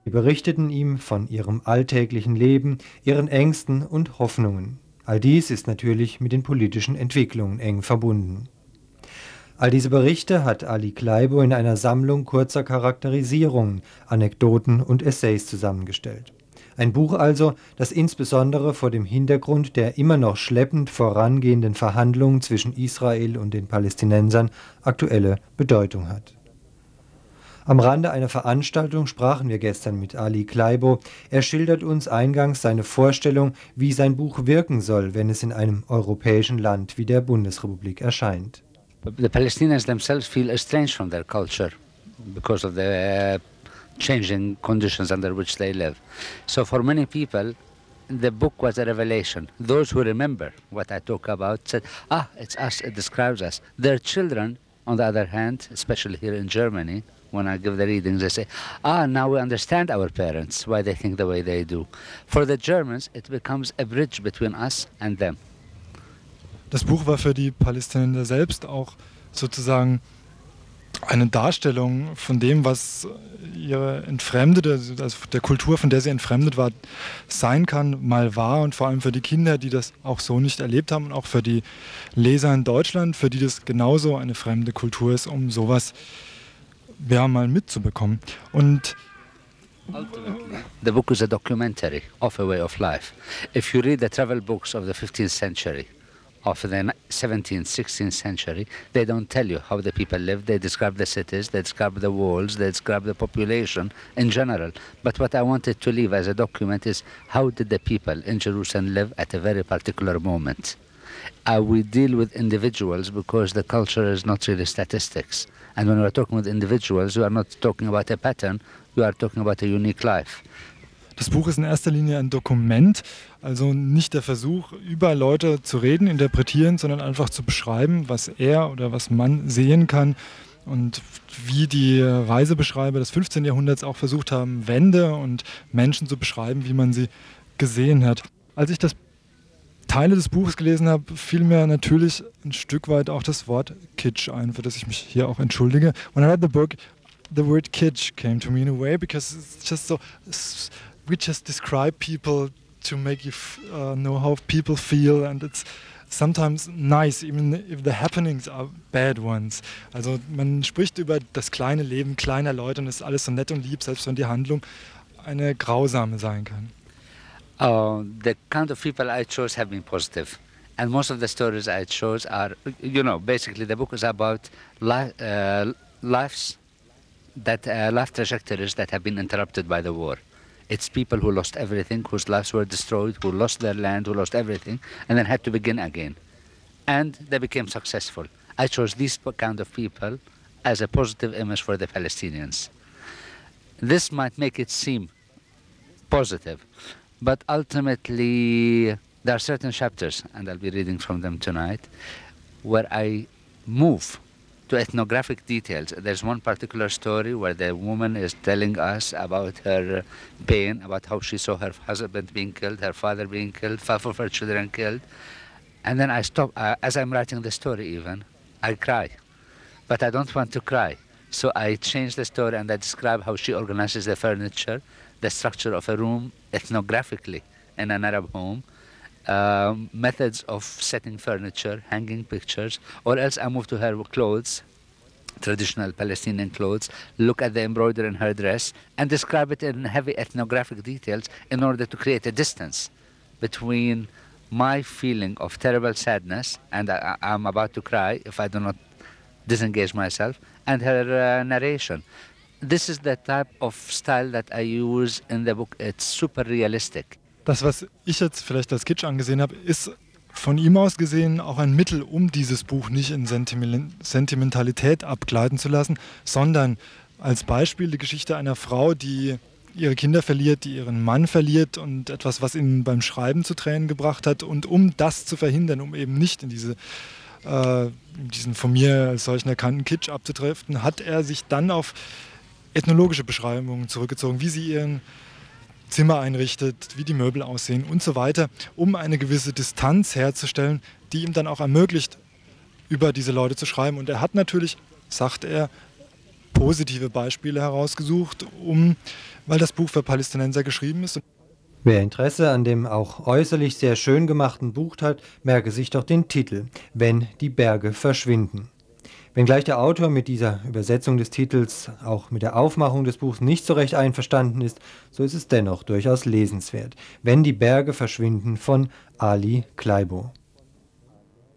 Sie berichteten ihm von ihrem alltäglichen Leben, ihren Ängsten und Hoffnungen. All dies ist natürlich mit den politischen Entwicklungen eng verbunden. All diese Berichte hat Ali Kleibo in einer Sammlung kurzer Charakterisierungen, Anekdoten und Essays zusammengestellt. Ein Buch also, das insbesondere vor dem Hintergrund der immer noch schleppend vorangehenden Verhandlungen zwischen Israel und den Palästinensern aktuelle Bedeutung hat. Am Rande einer Veranstaltung sprachen wir gestern mit Ali Kleibo. Er schildert uns eingangs seine Vorstellung, wie sein Buch wirken soll, wenn es in einem europäischen Land wie der Bundesrepublik erscheint. The Palestinians themselves feel estranged from their culture because of the changing conditions under which they live. So for many people, the book was a revelation. Those who remember what I talk about said, it's us, it describes us. Their children, on the other hand, especially here in Germany, when I give the readings, they say, now we understand our parents, why they think the way they do. For the Germans, it becomes a bridge between us and them. Das Buch war für die Palästinenser selbst auch sozusagen eine Darstellung von dem, was ihre entfremdete, also der Kultur, von der sie entfremdet war, sein kann, mal war, und vor allem für die Kinder, die das auch so nicht erlebt haben, und auch für die Leser in Deutschland, für die das genauso eine fremde Kultur ist, um sowas mal mitzubekommen. Und ultimately, the book is a documentary of a way of life. If you read the travel books of the 15th century, of the 17th, 16th century, they don't tell you how the people lived. They describe the cities, they describe the walls, they describe the population in general. But what I wanted to leave as a document is how did the people in Jerusalem live at a very particular moment. We deal with individuals because the culture is not really statistics. And when we're talking with individuals, we are not talking about a pattern, we are talking about a unique life. Das Buch ist in erster Linie ein Dokument, also nicht der Versuch, über Leute zu reden, interpretieren, sondern einfach zu beschreiben, was er oder was man sehen kann und wie die Reisebeschreiber des 15. Jahrhunderts auch versucht haben, Wände und Menschen zu beschreiben, wie man sie gesehen hat. Als ich Teile des Buches gelesen habe, fiel mir natürlich ein Stück weit auch das Wort Kitsch ein, für das ich mich hier auch entschuldige. When I read the book, the word kitsch came to me in a way, because it's just so... We just describe people to make you know how people feel, and it's sometimes nice, even if the happenings are bad ones. Also man spricht über das kleine Leben kleiner Leute und es ist alles so nett und lieb, selbst wenn die Handlung eine grausame sein kann. The kind of people I chose have been positive. And most of the stories I chose are, basically the book is about life trajectories that have been interrupted by the war. It's people who lost everything, whose lives were destroyed, who lost their land, who lost everything, and then had to begin again. And they became successful. I chose these kind of people as a positive image for the Palestinians. This might make it seem positive, but ultimately there are certain chapters, and I'll be reading from them tonight, where I move to ethnographic details. There's one particular story where the woman is telling us about her pain, about how she saw her husband being killed, her father being killed, 5 of her children killed. And then I stop, as I'm writing the story even, I cry. But I don't want to cry. So I change the story and I describe how she organizes the furniture, the structure of a room ethnographically in an Arab home, methods of setting furniture, hanging pictures, or else I move to her clothes, traditional Palestinian clothes, look at the embroidery in her dress, and describe it in heavy ethnographic details in order to create a distance between my feeling of terrible sadness, and I'm about to cry if I do not disengage myself, and her narration. This is the type of style that I use in the book. It's super realistic. Das, was ich jetzt vielleicht als Kitsch angesehen habe, ist von ihm aus gesehen auch ein Mittel, um dieses Buch nicht in Sentimentalität abgleiten zu lassen, sondern als Beispiel die Geschichte einer Frau, die ihre Kinder verliert, die ihren Mann verliert und etwas, was ihn beim Schreiben zu Tränen gebracht hat. Und um das zu verhindern, um eben nicht in diesen von mir als solchen erkannten Kitsch abzudriften, hat er sich dann auf ethnologische Beschreibungen zurückgezogen, wie sie ihren Zimmer einrichtet, wie die Möbel aussehen und so weiter, um eine gewisse Distanz herzustellen, die ihm dann auch ermöglicht, über diese Leute zu schreiben. Und er hat natürlich, sagt er, positive Beispiele herausgesucht, weil das Buch für Palästinenser geschrieben ist. Wer Interesse an dem auch äußerlich sehr schön gemachten Buch hat, merke sich doch den Titel: Wenn die Berge verschwinden. Wenngleich der Autor mit dieser Übersetzung des Titels, auch mit der Aufmachung des Buchs nicht so recht einverstanden ist, so ist es dennoch durchaus lesenswert. Wenn die Berge verschwinden von Ali Kleibo.